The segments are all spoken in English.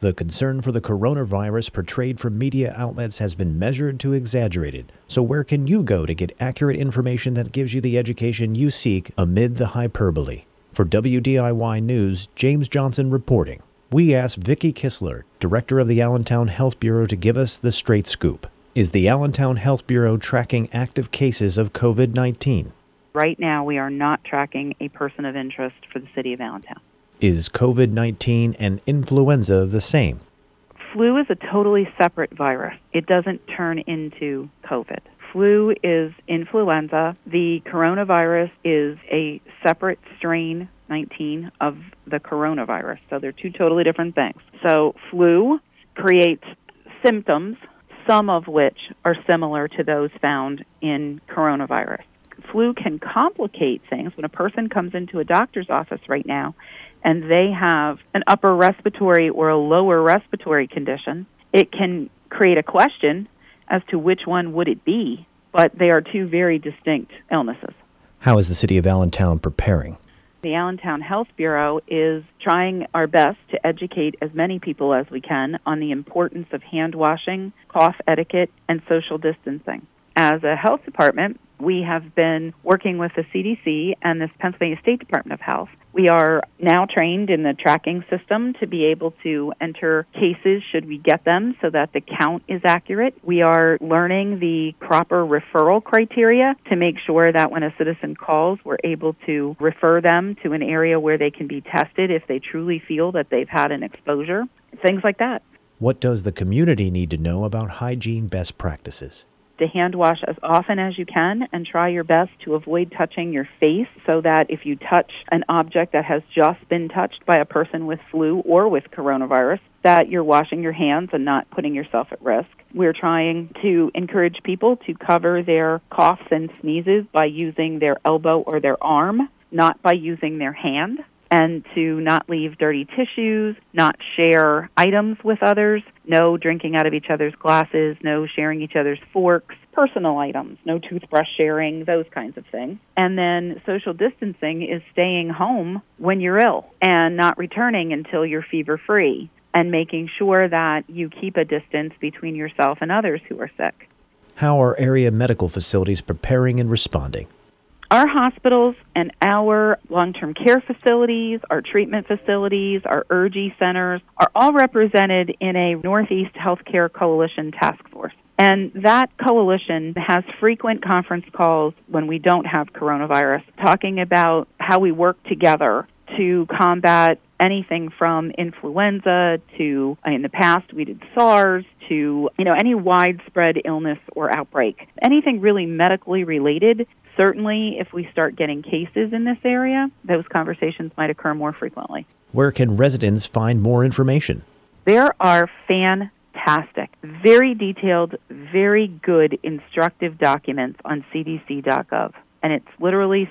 The concern for the coronavirus portrayed from media outlets has been measured to exaggerated. So where can you go to get accurate information that gives you the education you seek amid the hyperbole? For WDIY News, James Johnson reporting. We asked Vicki Kistler, director of the Allentown Health Bureau, to give us the straight scoop. Is the Allentown Health Bureau tracking active cases of COVID-19? Right now, we are not tracking a person of interest for the city of Allentown. Is COVID-19 and influenza the same? Flu is a totally separate virus. It doesn't turn into COVID. Flu is influenza. The coronavirus is a separate strain 19 of the coronavirus. So they're two totally different things. So flu creates symptoms, some of which are similar to those found in coronavirus. Flu can complicate things. When a person comes into a doctor's office right now and they have an upper respiratory or a lower respiratory condition, it can create a question as to which one would it be, but they are two very distinct illnesses. How is the city of Allentown preparing? The Allentown Health Bureau is trying our best to educate as many people as we can on the importance of hand washing, cough etiquette, and social distancing. As a health department, we have been working with the CDC and the Pennsylvania State Department of Health. We are now trained in the tracking system to be able to enter cases should we get them so that the count is accurate. We are learning the proper referral criteria to make sure that when a citizen calls, we're able to refer them to an area where they can be tested if they truly feel that they've had an exposure, things like that. What does the community need to know about hygiene best practices? To hand wash as often as you can and try your best to avoid touching your face so that if you touch an object that has just been touched by a person with flu or with coronavirus, that you're washing your hands and not putting yourself at risk. We're trying to encourage people to cover their coughs and sneezes by using their elbow or their arm, not by using their hand, and to not leave dirty tissues, not share items with others, no drinking out of each other's glasses, no sharing each other's forks, personal items, no toothbrush sharing, those kinds of things. And then social distancing is staying home when you're ill and not returning until you're fever-free and making sure that you keep a distance between yourself and others who are sick. How are area medical facilities preparing and responding? Our hospitals and our long-term care facilities, our treatment facilities, our URGE centers are all represented in a Northeast Healthcare Coalition task force. And that coalition has frequent conference calls when we don't have coronavirus, talking about how we work together to combat anything from influenza to, in the past, we did SARS, to any widespread illness or outbreak. Anything really medically related. Certainly, if we start getting cases in this area, those conversations might occur more frequently. Where can residents find more information? There are fantastic, very detailed, very good instructive documents on cdc.gov, and it's literally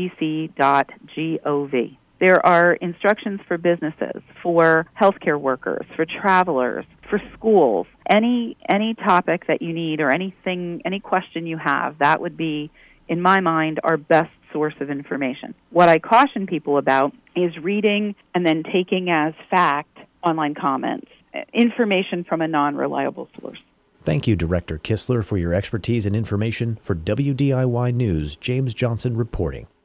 cdc.gov. There are instructions for businesses, for healthcare workers, for travelers, for schools. Any topic that you need or any question you have, that would be, in my mind, our best source of information. What I caution people about is reading and then taking as fact online comments, information from a non-reliable source. Thank you, Director Kistler, for your expertise and information. For WDIY News, James Johnson reporting.